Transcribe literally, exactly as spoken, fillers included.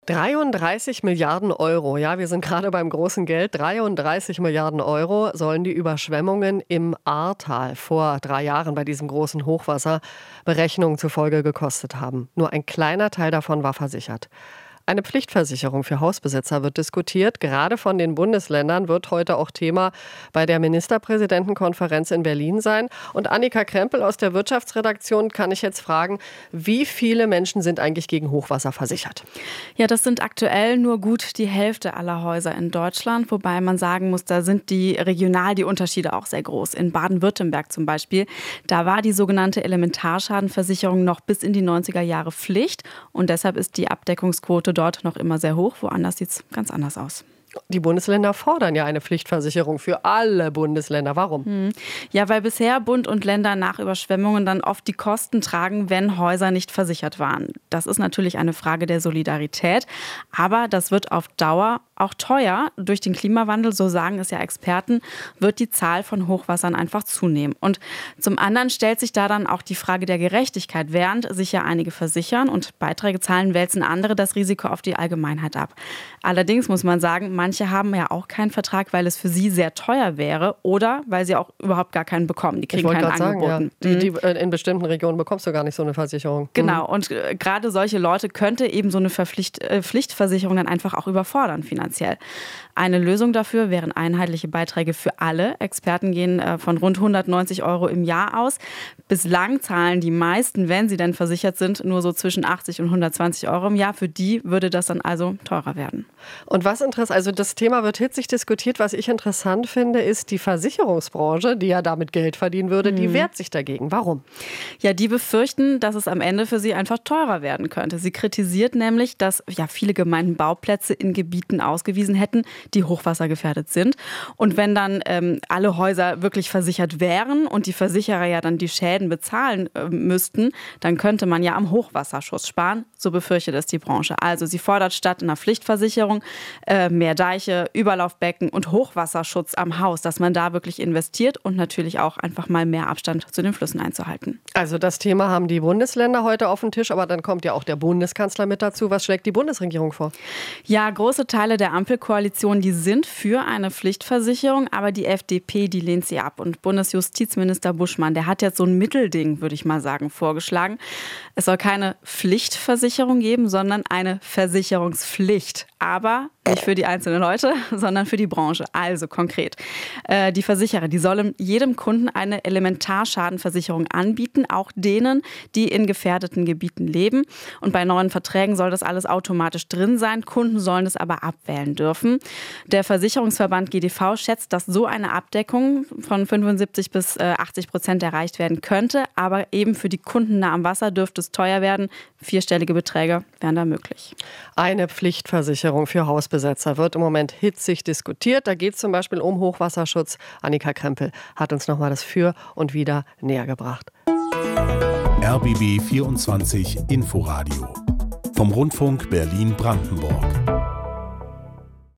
dreiunddreißig Milliarden Euro, ja, wir sind gerade beim großen Geld. dreiunddreißig Milliarden Euro sollen die Überschwemmungen im Ahrtal vor drei Jahren bei diesem großen Hochwasser Berechnungen zufolge gekostet haben. Nur ein kleiner Teil davon war versichert. Eine Pflichtversicherung für Hausbesitzer wird diskutiert. Gerade von den Bundesländern wird heute auch Thema bei der Ministerpräsidentenkonferenz in Berlin sein. Und Annika Krempel aus der Wirtschaftsredaktion kann ich jetzt fragen, wie viele Menschen sind eigentlich gegen Hochwasser versichert? Ja, das sind aktuell nur gut die Hälfte aller Häuser in Deutschland. Wobei man sagen muss, da sind die regional die Unterschiede auch sehr groß. In Baden-Württemberg zum Beispiel, da war die sogenannte Elementarschadenversicherung noch bis in die neunziger Jahre Pflicht. Und deshalb ist die Abdeckungsquote dort noch immer sehr hoch. Woanders sieht es ganz anders aus. Die Bundesländer fordern ja eine Pflichtversicherung für alle Bundesländer. Warum? Hm. Ja, weil bisher Bund und Länder nach Überschwemmungen dann oft die Kosten tragen, wenn Häuser nicht versichert waren. Das ist natürlich eine Frage der Solidarität, aber das wird auf Dauer auch teuer. Durch den Klimawandel, so sagen es ja Experten, wird die Zahl von Hochwassern einfach zunehmen. Und zum anderen stellt sich da dann auch die Frage der Gerechtigkeit. Während sich ja einige versichern und Beiträge zahlen, wälzen andere das Risiko auf die Allgemeinheit ab. Allerdings muss man sagen, manche haben ja auch keinen Vertrag, weil es für sie sehr teuer wäre oder weil sie auch überhaupt gar keinen bekommen. Die kriegen keinen angeboten. Sagen, ja. die, die, in bestimmten Regionen bekommst du gar nicht so eine Versicherung. Genau, und äh, gerade solche Leute könnte eben so eine Verpflicht, äh, Pflichtversicherung dann einfach auch überfordern finanziell. Eine Lösung dafür wären einheitliche Beiträge für alle. Experten gehen äh, von rund hundertneunzig Euro im Jahr aus. Bislang zahlen die meisten, wenn sie denn versichert sind, nur so zwischen achtzig und hundertzwanzig Euro im Jahr. Für die würde das dann also teurer werden. Und was interessant, also das Thema wird hitzig diskutiert. Was ich interessant finde, ist die Versicherungsbranche, die ja damit Geld verdienen würde, mhm. die wehrt sich dagegen. Warum? Ja, die befürchten, dass es am Ende für sie einfach teurer werden könnte. Sie kritisiert nämlich, dass ja viele Gemeinden Bauplätze in Gebieten ausgewiesen hätten, die hochwassergefährdet sind. Und wenn dann ähm, alle Häuser wirklich versichert wären und die Versicherer ja dann die Schäden bezahlen äh, müssten, dann könnte man ja am Hochwasserschutz sparen. So befürchtet es die Branche. Also sie fordert statt einer Pflichtversicherung äh, mehr Deiche, Überlaufbecken und Hochwasserschutz am Haus, dass man da wirklich investiert und natürlich auch einfach mal mehr Abstand zu den Flüssen einzuhalten. Also das Thema haben die Bundesländer heute auf den Tisch, aber dann kommt ja auch der Bundeskanzler mit dazu. Was schlägt die Bundesregierung vor? Ja, große Teile der Ampelkoalition, die sind für eine Pflichtversicherung, aber die F D P, die lehnt sie ab. Und Bundesjustizminister Buschmann, der hat jetzt so ein Mittelding, würde ich mal sagen, vorgeschlagen. Es soll keine Pflichtversicherung geben, sondern eine Versicherungspflicht. Aber nicht für die einzelnen Leute, sondern für die Branche. Also konkret. Äh, die Versicherer, die sollen jedem Kunden eine Elementarschadenversicherung anbieten, auch denen, die in gefährdeten Gebieten leben. Und bei neuen Verträgen soll das alles automatisch drin sein. Kunden sollen es aber abwählen dürfen. Der Versicherungsverband G D V schätzt, dass so eine Abdeckung von fünfundsiebzig bis achtzig Prozent erreicht werden könnte. Aber eben für die Kunden nah am Wasser dürfte es teuer werden. Vierstellige Beträge wären da möglich. Eine Pflichtversicherung für Hausbesetzer wird im Moment hitzig diskutiert. Da geht es zum Beispiel um Hochwasserschutz. Annika Krempel hat uns nochmal das Für und Wider näher gebracht. R B B vierundzwanzig Inforadio vom Rundfunk Berlin-Brandenburg.